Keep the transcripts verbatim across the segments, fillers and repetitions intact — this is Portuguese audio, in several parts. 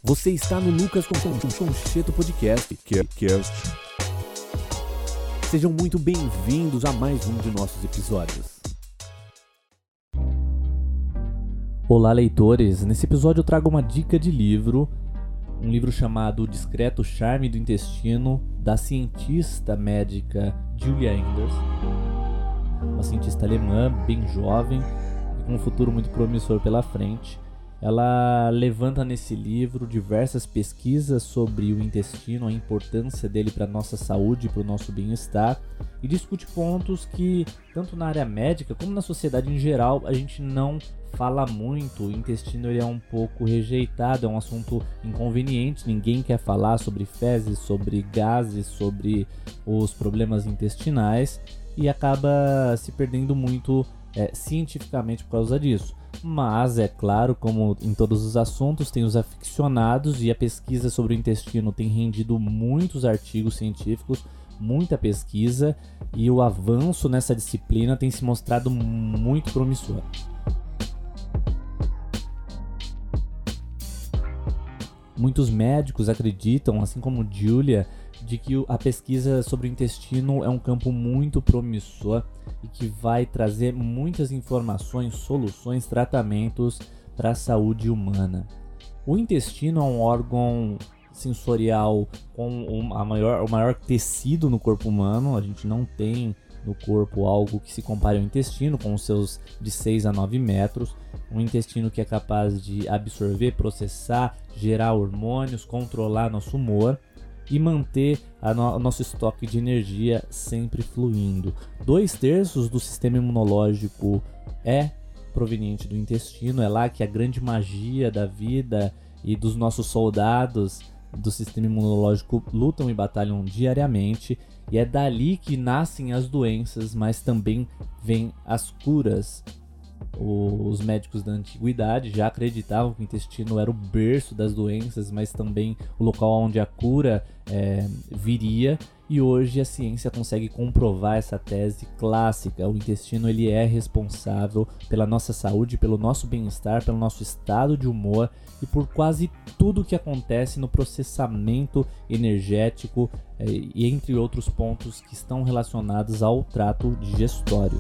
Você está no Lucas Concheto Podcast. Sejam muito bem-vindos a mais um de nossos episódios. Olá, leitores! Nesse episódio eu trago uma dica de livro, um livro chamado O Discreto Charme do Intestino, da cientista médica Julia Enders, uma cientista alemã, bem jovem e com um futuro muito promissor pela frente. Ela levanta nesse livro diversas pesquisas sobre o intestino, a importância dele para a nossa saúde e para o nosso bem-estar, e discute pontos que, tanto na área médica como na sociedade em geral, a gente não fala muito. O intestino ele é um pouco rejeitado, é um assunto inconveniente, ninguém quer falar sobre fezes, sobre gases, sobre os problemas intestinais, e acaba se perdendo muito é, cientificamente por causa disso. Mas, é claro, como em todos os assuntos, tem os aficionados, e a pesquisa sobre o intestino tem rendido muitos artigos científicos, muita pesquisa, e o avanço nessa disciplina tem se mostrado muito promissor. Muitos médicos acreditam, assim como Julia, de que a pesquisa sobre o intestino é um campo muito promissor e que vai trazer muitas informações, soluções, tratamentos para a saúde humana. O intestino é um órgão sensorial com a maior, o maior tecido no corpo humano. A gente não tem no corpo algo que se compare ao intestino, com os seus de seis a nove metros. Um intestino que é capaz de absorver, processar, gerar hormônios, controlar nosso humor e manter a no- o nosso estoque de energia sempre fluindo. Dois terços do sistema imunológico é proveniente do intestino. É lá que a grande magia da vida e dos nossos soldados do sistema imunológico lutam e batalham diariamente. E é dali que nascem as doenças, mas também vêm as curas. Os médicos da antiguidade já acreditavam que o intestino era o berço das doenças, mas também o local onde a cura é, viria. E hoje a ciência consegue comprovar essa tese clássica. O intestino ele é responsável pela nossa saúde, pelo nosso bem-estar, pelo nosso estado de humor e por quase tudo que acontece no processamento energético é, e entre outros pontos que estão relacionados ao trato digestório.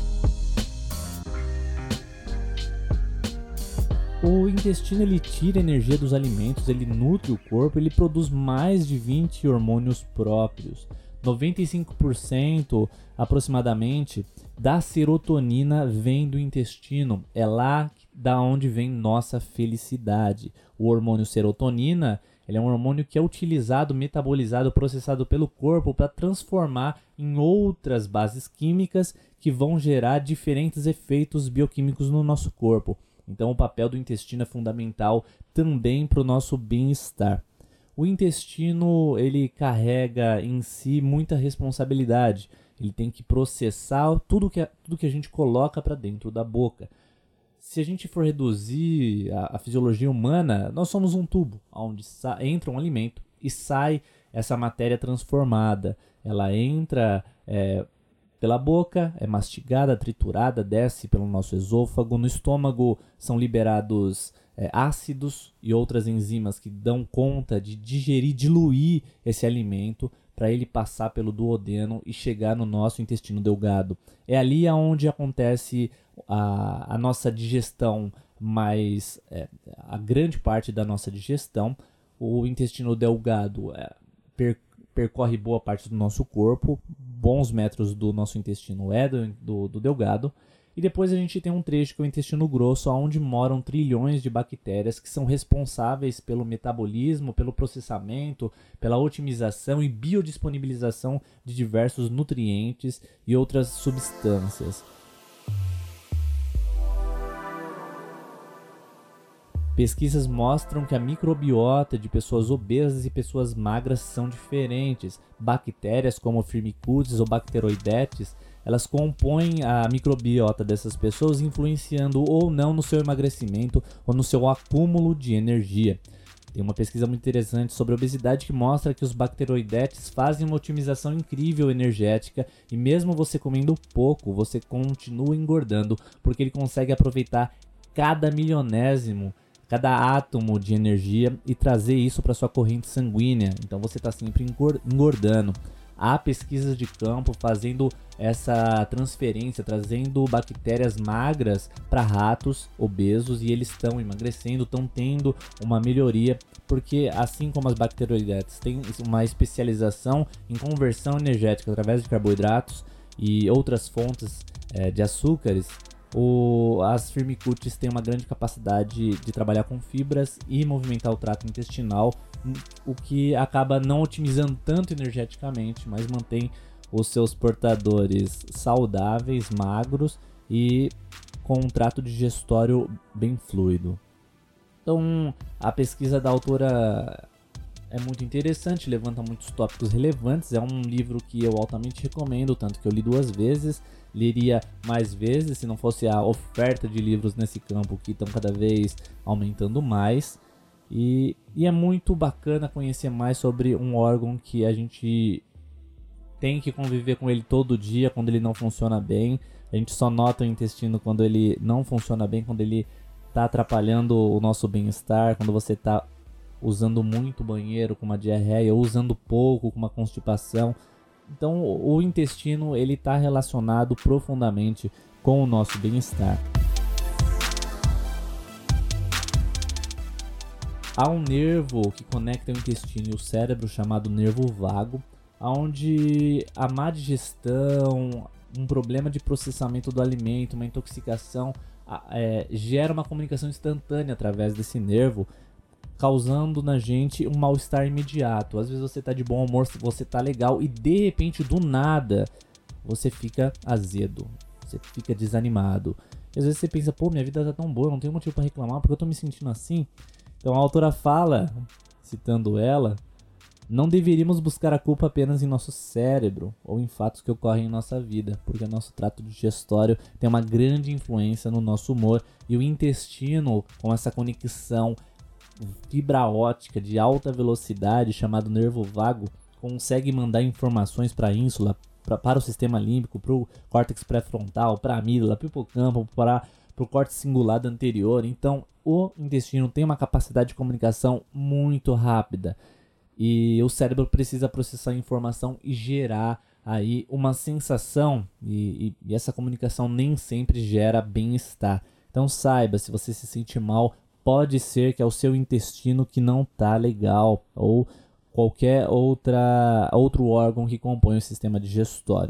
O intestino ele tira energia dos alimentos, ele nutre o corpo, ele produz mais de vinte hormônios próprios. noventa e cinco por cento aproximadamente da serotonina vem do intestino. É lá da onde vem nossa felicidade. O hormônio serotonina ele é um hormônio que é utilizado, metabolizado, processado pelo corpo para transformar em outras bases químicas que vão gerar diferentes efeitos bioquímicos no nosso corpo. Então o papel do intestino é fundamental também para o nosso bem-estar. O intestino ele carrega em si muita responsabilidade. Ele tem que processar tudo que a, tudo que a gente coloca para dentro da boca. Se a gente for reduzir a, a fisiologia humana, nós somos um tubo onde sa- entra um alimento e sai essa matéria transformada. Ela entra é, pela boca, é mastigada, triturada, desce pelo nosso esôfago. No estômago são liberados é, ácidos e outras enzimas que dão conta de digerir, diluir esse alimento para ele passar pelo duodeno e chegar no nosso intestino delgado. É ali onde acontece a, a nossa digestão, mais é, a grande parte da nossa digestão. O intestino delgado é, per, percorre boa parte do nosso corpo, bons metros do nosso intestino é do, do, do delgado, e depois a gente tem um trecho que é o intestino grosso, onde moram trilhões de bactérias que são responsáveis pelo metabolismo, pelo processamento, pela otimização e biodisponibilização de diversos nutrientes e outras substâncias. Pesquisas mostram que a microbiota de pessoas obesas e pessoas magras são diferentes. Bactérias como Firmicutes ou Bacteroidetes, elas compõem a microbiota dessas pessoas, influenciando ou não no seu emagrecimento ou no seu acúmulo de energia. Tem uma pesquisa muito interessante sobre a obesidade que mostra que os bacteroidetes fazem uma otimização incrível energética e mesmo você comendo pouco, você continua engordando porque ele consegue aproveitar cada milionésimo cada átomo de energia e trazer isso para sua corrente sanguínea. Então você está sempre engordando. Há pesquisas de campo fazendo essa transferência, trazendo bactérias magras para ratos obesos e eles estão emagrecendo, estão tendo uma melhoria, porque assim como as bacteroidetes têm uma especialização em conversão energética através de carboidratos e outras fontes é, de açúcares, O, as firmicutes têm uma grande capacidade de trabalhar com fibras e movimentar o trato intestinal, o que acaba não otimizando tanto energeticamente, mas mantém os seus portadores saudáveis, magros e com um trato digestório bem fluido. Então, a pesquisa da autora é muito interessante, levanta muitos tópicos relevantes, é um livro que eu altamente recomendo, tanto que eu li duas vezes, leria mais vezes se não fosse a oferta de livros nesse campo que estão cada vez aumentando mais. E, e é muito bacana conhecer mais sobre um órgão que a gente tem que conviver com ele todo dia quando ele não funciona bem. A gente só nota o intestino quando ele não funciona bem, quando ele está atrapalhando o nosso bem-estar, quando você está usando muito banheiro com uma diarreia, ou usando pouco com uma constipação. Então o intestino ele está relacionado profundamente com o nosso bem-estar. Há um nervo que conecta o intestino e o cérebro chamado nervo vago, onde a má digestão, um problema de processamento do alimento, uma intoxicação, é, gera uma comunicação instantânea através desse nervo, causando na gente um mal-estar imediato. Às vezes você tá de bom humor, você tá legal e de repente do nada você fica azedo, você fica desanimado. E às vezes você pensa, pô, minha vida tá tão boa, eu não tenho motivo para reclamar, porque eu tô me sentindo assim. Então a autora fala, citando ela, não deveríamos buscar a culpa apenas em nosso cérebro ou em fatos que ocorrem em nossa vida, porque o nosso trato digestório tem uma grande influência no nosso humor e o intestino, com essa conexão fibra óptica de alta velocidade chamado nervo vago, consegue mandar informações para a ínsula, pra, para o sistema límbico, para o córtex pré-frontal, para a amígdala, para o hipocampo, para o córtex cingulado anterior. Então o intestino tem uma capacidade de comunicação muito rápida e o cérebro precisa processar a informação e gerar aí uma sensação, e, e, e essa comunicação nem sempre gera bem-estar. Então saiba, se você se sente mal, pode ser que é o seu intestino que não tá legal, ou qualquer outra, outro órgão que compõe o sistema digestório.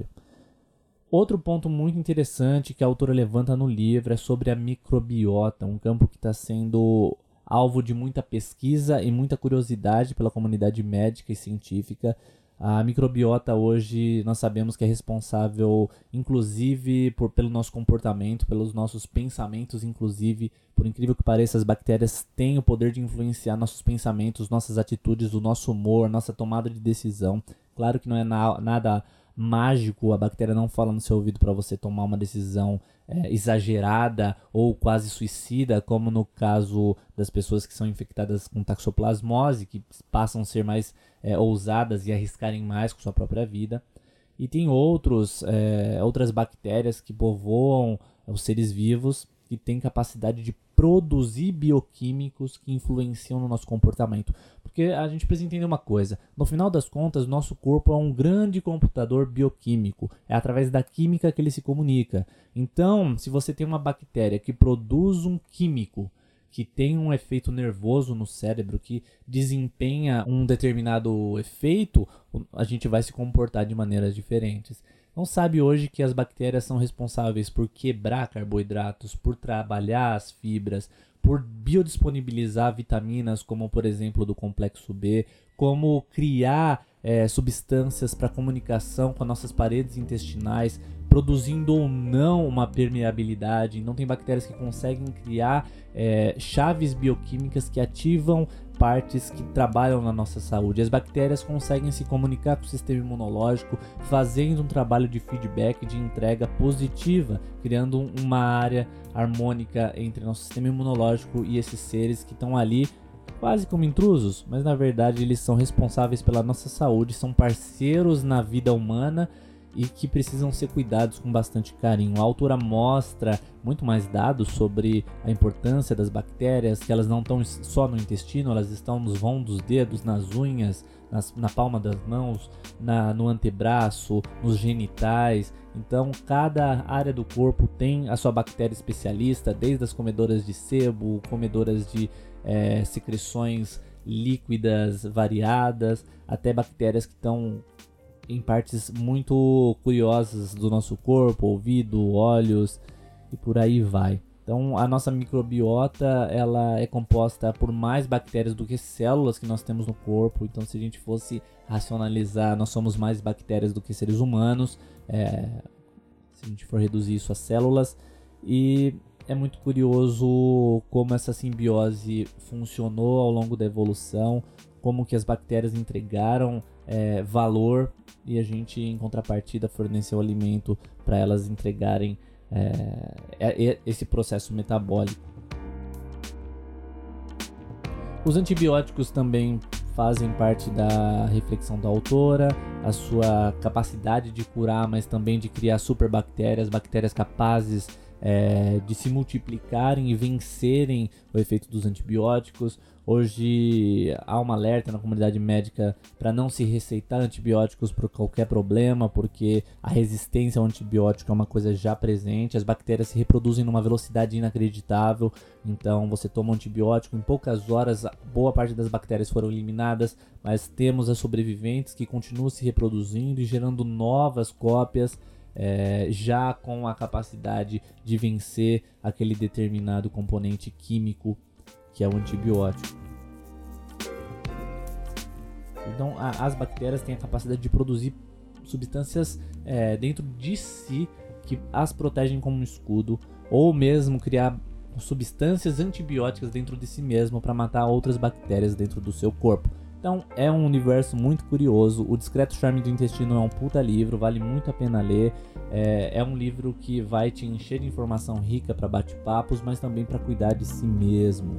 Outro ponto muito interessante que a autora levanta no livro é sobre a microbiota, um campo que está sendo alvo de muita pesquisa e muita curiosidade pela comunidade médica e científica. A microbiota hoje nós sabemos que é responsável inclusive por, pelo nosso comportamento, pelos nossos pensamentos, inclusive, por incrível que pareça, as bactérias têm o poder de influenciar nossos pensamentos, nossas atitudes, o nosso humor, nossa tomada de decisão. Claro que não é na, nada mágico, a bactéria não fala no seu ouvido para você tomar uma decisão é, exagerada ou quase suicida, como no caso das pessoas que são infectadas com toxoplasmose, que passam a ser mais é, ousadas e arriscarem mais com sua própria vida. E tem outros, é, outras bactérias que povoam os seres vivos que têm capacidade de produzir bioquímicos que influenciam no nosso comportamento. Porque a gente precisa entender uma coisa, no final das contas, nosso corpo é um grande computador bioquímico, é através da química que ele se comunica. Então, se você tem uma bactéria que produz um químico que tem um efeito nervoso no cérebro, que desempenha um determinado efeito, a gente vai se comportar de maneiras diferentes. Não sabe hoje que as bactérias são responsáveis por quebrar carboidratos, por trabalhar as fibras, por biodisponibilizar vitaminas, como por exemplo do complexo B, como criar é, substâncias para comunicação com as nossas paredes intestinais, produzindo ou não uma permeabilidade. Então tem bactérias que conseguem criar é, chaves bioquímicas que ativam partes que trabalham na nossa saúde. As bactérias conseguem se comunicar com o sistema imunológico, fazendo um trabalho de feedback, de entrega positiva, criando uma área harmônica entre nosso sistema imunológico e esses seres que estão ali quase como intrusos, mas na verdade eles são responsáveis pela nossa saúde, são parceiros na vida humana e que precisam ser cuidados com bastante carinho. A autora mostra muito mais dados sobre a importância das bactérias, que elas não estão só no intestino, elas estão nos vãos dos dedos, nas unhas, nas, na palma das mãos, na, no antebraço, nos genitais. Então, cada área do corpo tem a sua bactéria especialista, desde as comedoras de sebo, comedoras de é, secreções líquidas variadas, até bactérias que estão em partes muito curiosas do nosso corpo, ouvido, olhos e por aí vai. Então a nossa microbiota ela é composta por mais bactérias do que células que nós temos no corpo. Então se a gente fosse racionalizar, nós somos mais bactérias do que seres humanos, é, se a gente for reduzir isso a células. E é muito curioso como essa simbiose funcionou ao longo da evolução, como que as bactérias entregaram é, valor e a gente, em contrapartida, forneceu alimento para elas entregarem é, esse processo metabólico. Os antibióticos também fazem parte da reflexão da autora, a sua capacidade de curar, mas também de criar superbactérias, bactérias capazes É, de se multiplicarem e vencerem o efeito dos antibióticos. Hoje há um alerta na comunidade médica para não se receitar antibióticos por qualquer problema, porque a resistência ao antibiótico é uma coisa já presente, as bactérias se reproduzem numa velocidade inacreditável, então você toma um antibiótico, em poucas horas boa parte das bactérias foram eliminadas, mas temos as sobreviventes que continuam se reproduzindo e gerando novas cópias, É, já com a capacidade de vencer aquele determinado componente químico que é o antibiótico. Então a, as bactérias têm a capacidade de produzir substâncias é, dentro de si que as protegem como um escudo, ou mesmo criar substâncias antibióticas dentro de si mesmo para matar outras bactérias dentro do seu corpo. Então é um universo muito curioso. O Discreto Charme do Intestino é um puta livro, vale muito a pena ler. É, é um livro que vai te encher de informação rica para bate-papos, mas também para cuidar de si mesmo.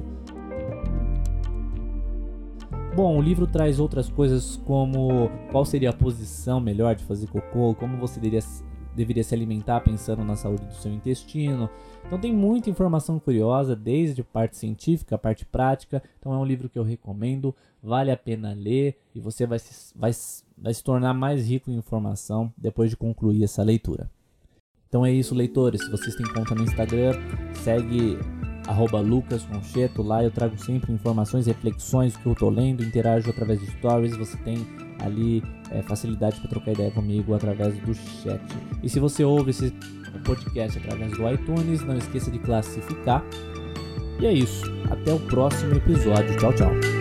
Bom, o livro traz outras coisas como qual seria a posição melhor de fazer cocô, como você deveria, deveria se alimentar pensando na saúde do seu intestino. Então tem muita informação curiosa, desde a parte científica, a parte prática. Então é um livro que eu recomendo, vale a pena ler e você vai se, vai, vai se tornar mais rico em informação depois de concluir essa leitura. Então é isso, leitores. Se vocês têm conta no Instagram, segue arroba Lucas Concheto, lá eu trago sempre informações, reflexões do que eu tô lendo, interajo através de stories, você tem ali é, facilidade para trocar ideia comigo através do chat. E se você ouve esse podcast através do iTunes, não esqueça de classificar. E é isso, até o próximo episódio, tchau, tchau.